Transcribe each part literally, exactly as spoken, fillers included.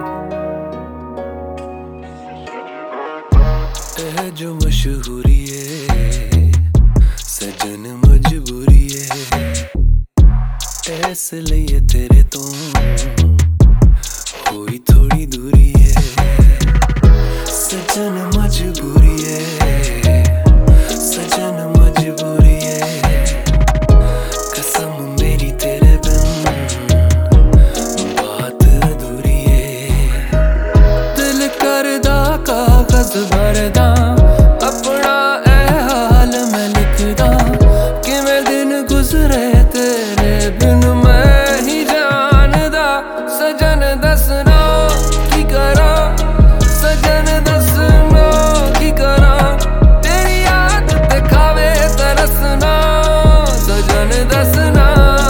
है जो मशहूरी है सजन मजबूरी है ऐसे लिए तेरे तो कोई थोड़ी दूरी है सजन मजबूरी है सजन मजबूरी है कसम मेरी तेरे बिन बात अधूरी है दिल करदा कागज भरदा अपना ए हाल मैं लिखदा किवें दिन गुजरे तेरे बिन मैं ही जानदा सजन दसना की करा सजन दसना की करा तेरी याद ते खावे तरसना सजन दसना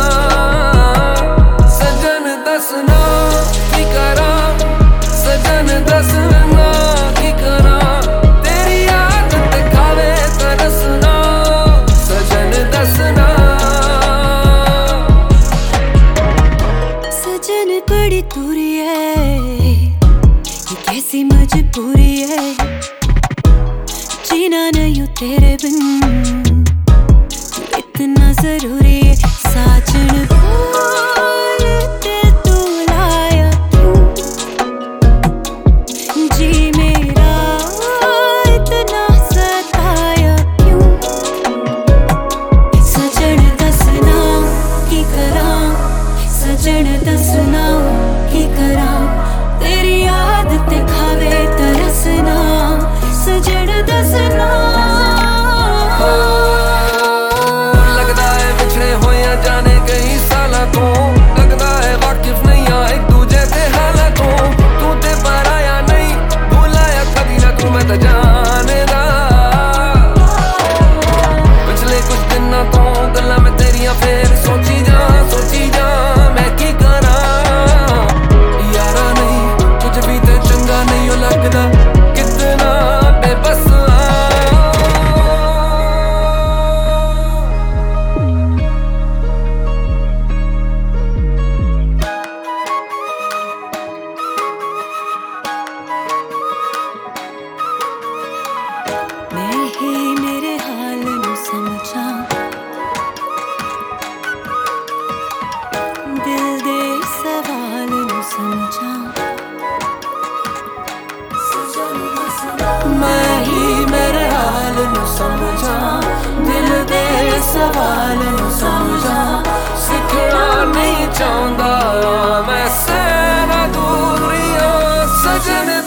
सजन दसना की करा सजन दसना की करा तेरी याद ते खावे तरसना सजन दसना सजन बड़ी दूरी है ये कैसी मजबूरी है जीना नहीं तेरे बिन इतना जरूरी है साजन बोल दिल तू लाया क्यों जी मेरा इतना सताया क्यों सजन दसना की करा सजन दसना की करा तेरी याद ते खावे तरसना सजन दसना लगदा है बिछड़े होया जाने कई सालां तो लगदा है वाकिफ नहीं आ एक दूजे दे हालां तो तू ते पर आया नहीं भुलाया कदी ना तू मैं तो जानदा पिछले कुछ दिनों तो गल्लां मैं तेरियां फेर सोची जा सोची जा मैं की करा यारा नहीं कुछ भी ते चंगा नहीं हो लगदा कितना बेबस मैं ही मेरे हाल नू समझा दिल दे सवाल नू समझा मैं ही मेरे हाल नू समझा दिल दे सवाल नू समझा सिखना नहीं चाहता मैं सैना दूरियां सजन